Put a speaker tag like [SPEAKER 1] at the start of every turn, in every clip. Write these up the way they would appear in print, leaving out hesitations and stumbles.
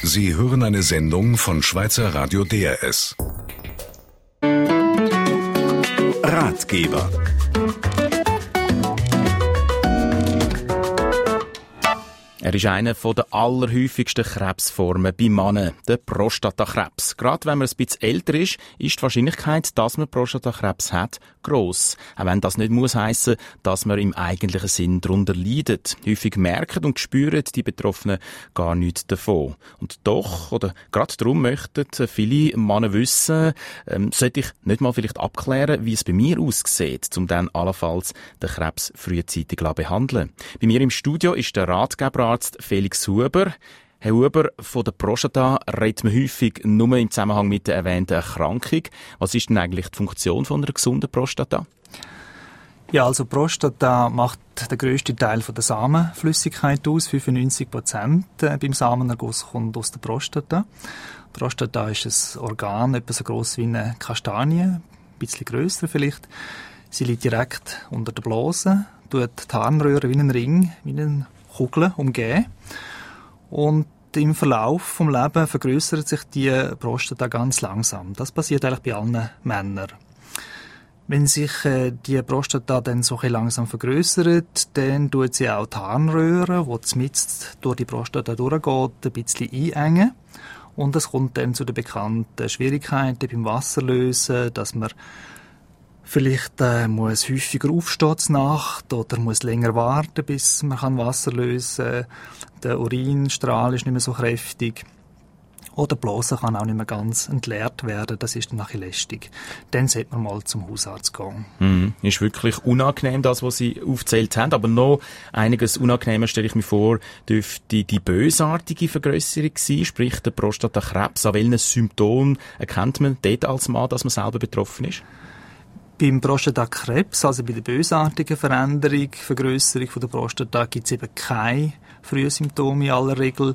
[SPEAKER 1] Sie hören eine Sendung von Schweizer Radio DRS. Ratgeber.
[SPEAKER 2] Er ist einer der allerhäufigsten Krebsformen bei Männern, der Prostatakrebs. Gerade wenn man ein bisschen älter ist, ist die Wahrscheinlichkeit, dass man Prostatakrebs hat, gross. Auch wenn das nicht muss heissen, dass man im eigentlichen Sinn darunter leidet. Häufig merken und spüren die Betroffenen gar nichts davon. Und doch, oder gerade darum möchten viele Männer wissen, sollte ich nicht mal vielleicht abklären, wie es bei mir aussieht, um dann allenfalls den Krebs frühzeitig zu behandeln. Bei mir im Studio ist der Ratgeberarzt Felix Huber. Herr Huber, von der Prostata redet man häufig nur im Zusammenhang mit der erwähnten Erkrankung. Was ist denn eigentlich die Funktion von einer gesunden Prostata?
[SPEAKER 3] Ja, also Prostata macht den grössten Teil von der Samenflüssigkeit aus. 95% beim Samenerguss kommt aus der Prostata. Die Prostata ist ein Organ, etwa so gross wie eine Kastanie, ein bisschen grösser vielleicht. Sie liegt direkt unter der Blase, tut die Harnröhre wie einen Ring, wie eine Kugel umgeben. Und im Verlauf vom Lebens vergrößert sich die Prostata ganz langsam. Das passiert eigentlich bei allen Männern. Wenn sich die Prostata dann so langsam vergrößert, dann tut sie auch die Harnröhre, die mitten durch die Prostata durchgeht, ein bisschen einengen. Und es kommt dann zu den bekannten Schwierigkeiten beim Wasserlösen, dass man vielleicht muss häufiger aufstehen zur Nacht oder muss länger warten, bis man Wasser lösen kann. Der Urinstrahl ist nicht mehr so kräftig. Oder die Blase kann auch nicht mehr ganz entleert werden. Das ist dann nachher lästig. Dann sollte man mal zum Hausarzt gehen.
[SPEAKER 2] Ist wirklich unangenehm, das, was Sie aufgezählt haben. Aber noch einiges Unangenehmer, stelle ich mir vor, dürfte die bösartige Vergrösserung sein, sprich der Prostatakrebs. An welchen Symptomen erkennt man dort als Mann, dass man selber betroffen ist?
[SPEAKER 3] Beim Prostatakrebs, also bei der bösartigen Vergrösserung von der Prostata, gibt es eben keine Frühsymptome in aller Regel.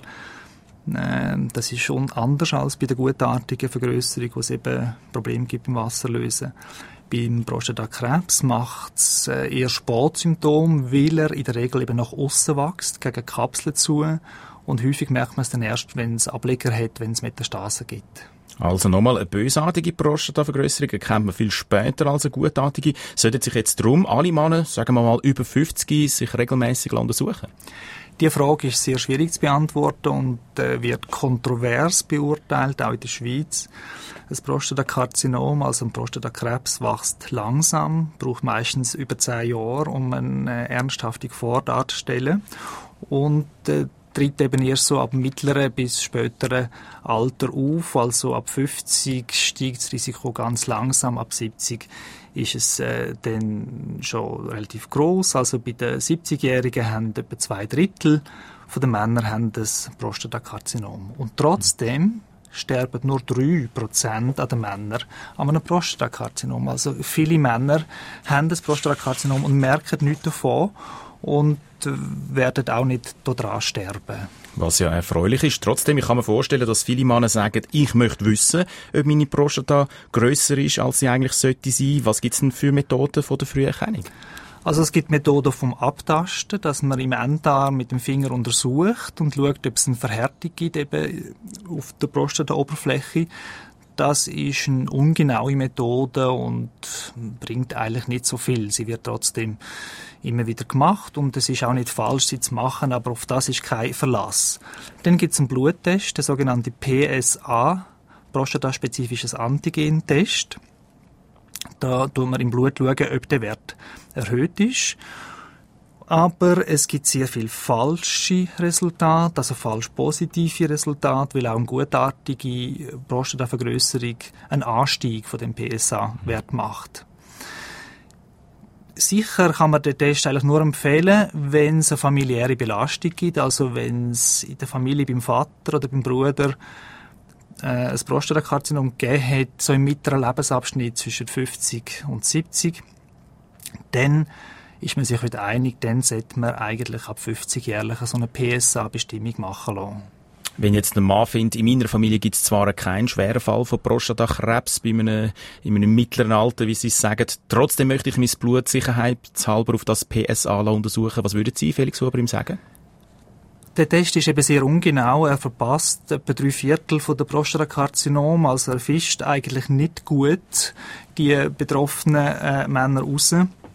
[SPEAKER 3] Das ist schon anders als bei der gutartigen Vergrösserung, wo es eben Probleme gibt beim Wasserlösen. Beim Prostatakrebs macht es eher Sportsymptome, weil er in der Regel eben nach aussen wächst, gegen Kapseln zu. Und häufig merkt man es dann erst, wenn es Ableger hat, wenn es Metastasen gibt.
[SPEAKER 2] Also nochmal, eine bösartige Prostatavergrösserung erkennt man viel später als eine gutartige. Sollten sich jetzt darum alle Männer, sagen wir mal über 50, sich regelmässig untersuchen?
[SPEAKER 3] Die Frage ist sehr schwierig zu beantworten und wird kontrovers beurteilt, auch in der Schweiz. Das Prostatakarzinom, also ein Prostatakrebs, wächst langsam, braucht meistens über 10 Jahre, um eine ernsthafte Gefahr darzustellen. Und tritt eben erst so ab mittleren bis späteren Alter auf. Also ab 50 steigt das Risiko ganz langsam, ab 70 ist es dann schon relativ gross. Also bei den 70-Jährigen haben etwa 2/3 von den Männern haben das Prostatakarzinom. Und trotzdem sterben nur 3% an den Männern an einem Prostatakarzinom. Also viele Männer haben das Prostatakarzinom und merken nichts davon und werden auch nicht daran sterben.
[SPEAKER 2] Was ja erfreulich ist. Trotzdem, ich kann mir vorstellen, dass viele Männer sagen, ich möchte wissen, ob meine Prostata grösser ist, als sie eigentlich sollte sein. Was gibt es denn für Methoden von der Früherkennung?
[SPEAKER 3] Also es gibt Methoden vom Abtasten, dass man im Enddarm mit dem Finger untersucht und schaut, ob es eine Verhärtung gibt eben auf der Prostataoberfläche. Das ist eine ungenaue Methode und bringt eigentlich nicht so viel. Sie wird trotzdem immer wieder gemacht und es ist auch nicht falsch, sie zu machen, aber auf das ist kein Verlass. Dann gibt es einen Bluttest, der sogenannte PSA, prostataspezifisches Antigen-Test. Da schaut man im Blut, ob der Wert erhöht ist. Aber es gibt sehr viele falsche Resultate, also falsch positive Resultate, weil auch eine gutartige Prostatavergrösserung einen Anstieg von dem PSA-Wert macht. Sicher kann man den Test eigentlich nur empfehlen, wenn es eine familiäre Belastung gibt, also wenn es in der Familie beim Vater oder beim Bruder ein Prostatakarzinom gegeben hat, so im mittleren Lebensabschnitt zwischen 50 und 70, dann ist man sich heute einig, dann sollte man eigentlich ab 50 jährlich so eine PSA-Bestimmung machen lassen.
[SPEAKER 2] Wenn jetzt ein Mann findet, in meiner Familie gibt es zwar keinen schweren Fall von Prostatakrebs in einem mittleren Alter, wie Sie es sagen, trotzdem möchte ich mein Blut sicherheitshalber auf das PSA untersuchen. Was würden Sie, Felix Huber, ihm sagen?
[SPEAKER 3] Der Test ist eben sehr ungenau. Er verpasst etwa 3/4 der Prostatakarzinome. Also er fischt eigentlich nicht gut die betroffenen Männer raus.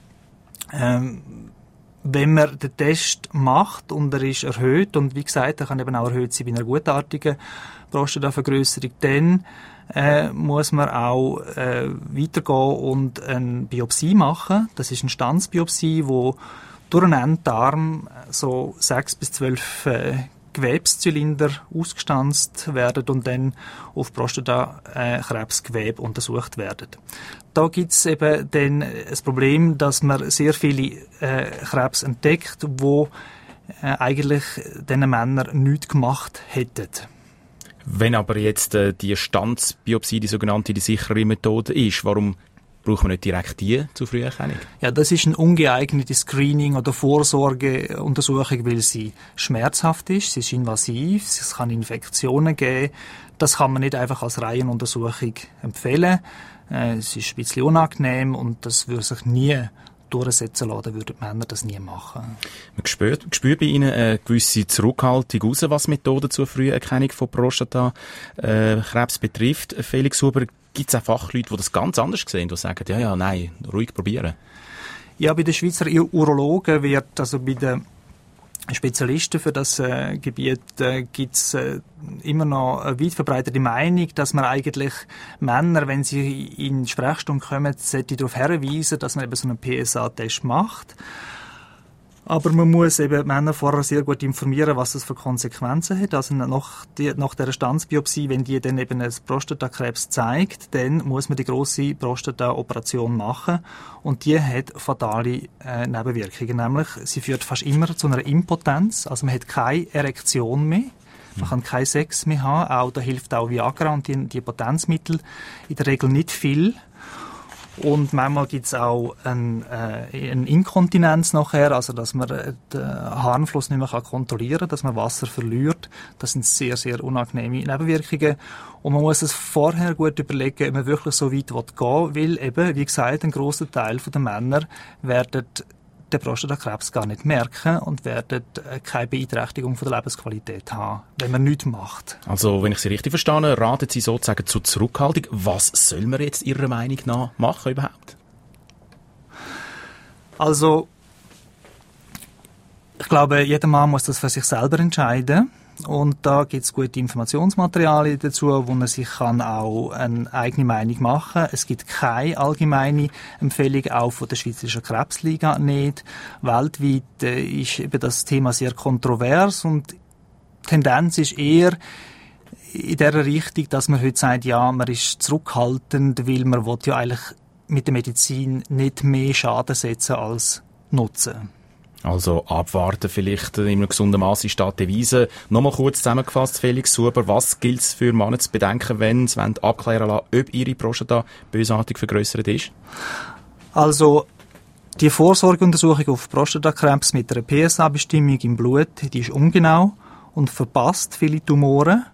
[SPEAKER 3] Wenn man den Test macht und er ist erhöht, und wie gesagt, er kann eben auch erhöht sein bei einer gutartigen Prostatavergrößerung, dann muss man auch weitergehen und eine Biopsie machen. Das ist eine Stanzbiopsie, wo durch einen Enddarm so 6 bis 12 Gewebszylinder ausgestanzt werden und dann auf Prostatakrebsgewebe untersucht werden. Da gibt es eben dann das Problem, dass man sehr viele Krebs entdeckt, wo eigentlich diesen Männern nichts gemacht hätten.
[SPEAKER 2] Wenn aber jetzt die Stanzbiopsie, die sogenannte, die sichere Methode ist, warum braucht man nicht direkt die zur Früherkennung?
[SPEAKER 3] Ja, das ist eine ungeeignete Screening- oder Vorsorgeuntersuchung, weil sie schmerzhaft ist, sie ist invasiv, es kann Infektionen geben. Das kann man nicht einfach als Reihenuntersuchung empfehlen. Es ist ein bisschen unangenehm und das würde sich nie durchsetzen lassen, dann würden die Männer das nie machen.
[SPEAKER 2] Man spürt bei Ihnen eine gewisse Zurückhaltung raus, was Methoden zur Früherkennung von Prostatakrebs betrifft. Felix Huber, gibt es auch Fachleute, die das ganz anders sehen, die sagen, nein, ruhig probieren?
[SPEAKER 3] Ja, bei den Schweizer Urologen wird, also bei den Spezialisten für das Gebiet, gibt es immer noch eine weit verbreitete Meinung, dass man eigentlich Männer, wenn sie in Sprechstunde kommen, sollte darauf hinweisen, dass man eben so einen PSA-Test macht. Aber man muss eben Männer vorher sehr gut informieren, was das für Konsequenzen hat. Also nach der Stanzbiopsie, wenn die dann eben einen Prostatakrebs zeigt, dann muss man die grosse Prostata-Operation machen. Und die hat fatale Nebenwirkungen. Nämlich, sie führt fast immer zu einer Impotenz. Also man hat keine Erektion mehr. Man kann keinen Sex mehr haben. Da hilft auch Viagra und die Potenzmittel in der Regel nicht viel. Und manchmal gibt es auch eine Inkontinenz nachher, also dass man den Harnfluss nicht mehr kontrollieren kann, dass man Wasser verliert. Das sind sehr, sehr unangenehme Nebenwirkungen. Und man muss es vorher gut überlegen, ob man wirklich so weit gehen will, weil eben, wie gesagt, ein grosser Teil der Männer werden den Prostatakrebs gar nicht merken und werden keine Beeinträchtigung von der Lebensqualität haben, wenn man nichts macht.
[SPEAKER 2] Also, wenn ich Sie richtig verstehe, raten Sie sozusagen zur Zurückhaltung. Was soll man jetzt Ihrer Meinung nach machen überhaupt?
[SPEAKER 3] Also, ich glaube, jeder Mann muss das für sich selber entscheiden. Und da gibt es gute Informationsmaterialien dazu, wo man sich auch eine eigene Meinung machen kann. Es gibt keine allgemeine Empfehlung, auch von der Schweizerischen Krebsliga nicht. Weltweit ist eben das Thema sehr kontrovers und die Tendenz ist eher in der Richtung, dass man heute sagt, ja, man ist zurückhaltend, weil man will ja eigentlich mit der Medizin nicht mehr Schaden setzen als Nutzen.
[SPEAKER 2] Also abwarten vielleicht in einem gesunden Maß ist da die Devise. Nochmal kurz zusammengefasst, Felix Huber, was gilt es für Männer zu bedenken, wenn sie abklären lassen, ob ihre Prostata bösartig vergrössert ist? Also die Vorsorgeuntersuchung auf Prostatakrebs mit einer PSA-Bestimmung im Blut, die ist ungenau und verpasst viele Tumoren.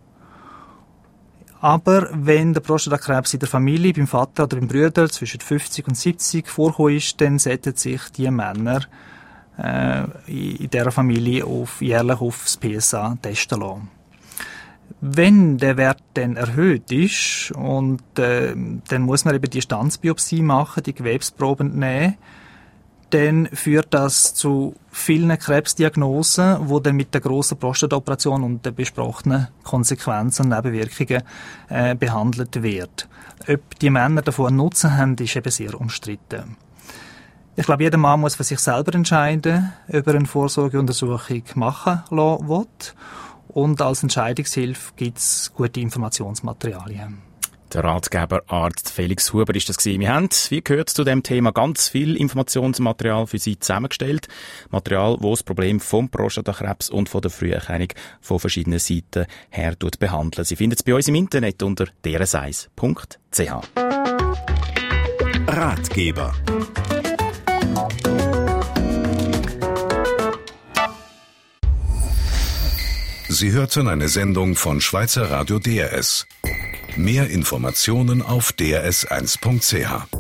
[SPEAKER 2] Aber wenn der Prostatakrebs in der Familie, beim Vater oder beim Bruder zwischen 50 und 70 vorgekommen ist, dann sollten sich die Männer in dieser Familie jährlich aufs PSA testen lassen. Wenn der Wert dann erhöht ist und dann muss man eben die Stanzbiopsie machen, die Gewebsproben nehmen, dann führt das zu vielen Krebsdiagnosen, die dann mit der grossen Prostatoperation und den besprochenen Konsequenzen und Nebenwirkungen behandelt wird. Ob die Männer davon einen Nutzen haben, ist eben sehr umstritten. Ich glaube, jeder Mann muss für sich selber entscheiden, ob er eine Vorsorgeuntersuchung machen lassen will. Und als Entscheidungshilfe gibt es gute Informationsmaterialien. Der Ratgeber Arzt Felix Huber ist das gewesen. Wir haben, wie gehört, zu dem Thema ganz viel Informationsmaterial für Sie zusammengestellt. Material, das das Problem vom Prostatakrebs und von der Früherkennung von verschiedenen Seiten her behandelt. Sie finden es bei uns im Internet unter drseis.ch.
[SPEAKER 1] Ratgeber. Sie hörten eine Sendung von Schweizer Radio DRS. Mehr Informationen auf drs1.ch.